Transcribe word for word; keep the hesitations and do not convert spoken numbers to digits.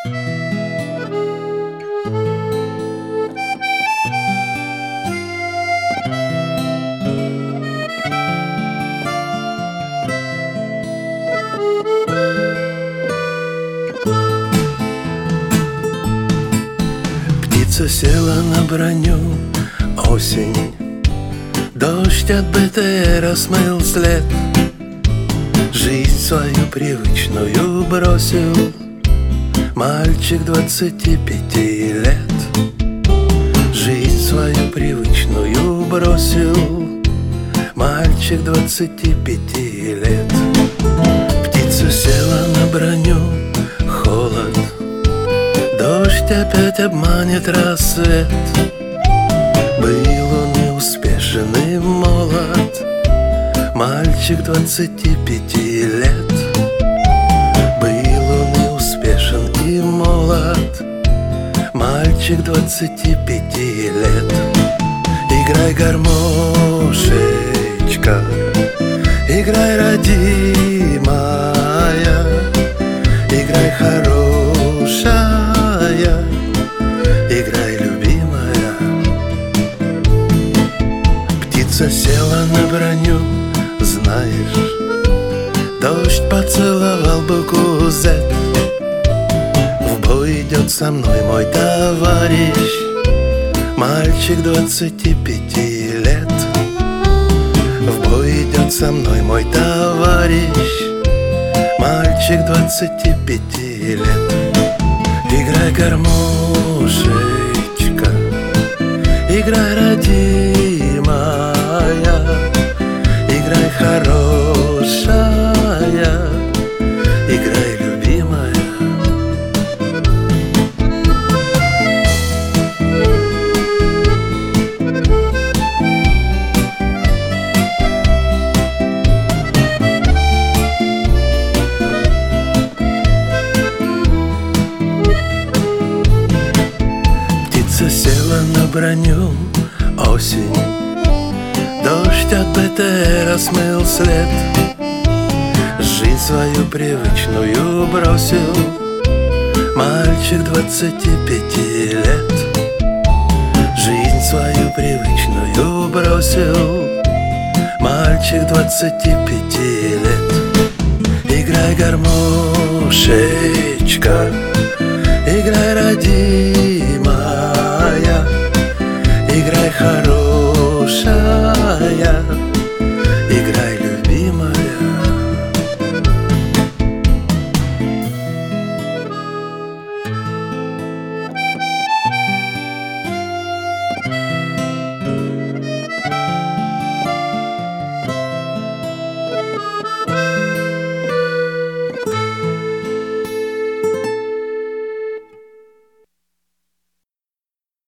Птица села на броню, осень. Дождь от БТРа смыл след. Жизнь свою привычную бросил мальчик двадцати пяти лет. Жизнь свою привычную бросил мальчик двадцати пяти лет. Птица села на броню, холод. Дождь опять обманет рассвет. Был он неуспешен и молод, мальчик двадцати пяти лет. Был он неуспешен и молод, мальчик двадцати пяти лет. Играй, гармошечка, играй, родимая, играй, хорошая, играй, любимая. Птица села на броню, знаешь, дождь поцеловал букву Z. В бой идет со мной мой товарищ, мальчик двадцати пяти лет. В бой идет со мной мой товарищ, мальчик двадцати пяти лет. Играй, гармошечка, играй, родимая, играй, хорошая, играй, любимая. Птица села на броню, осень. Дождь от БТРа смыл след. Жизнь свою привычную бросил мальчик двадцати пяти лет. Жизнь свою привычную бросил мальчик двадцати пяти лет. Играй, гармошечка, играй, родимая, играй, хорошая,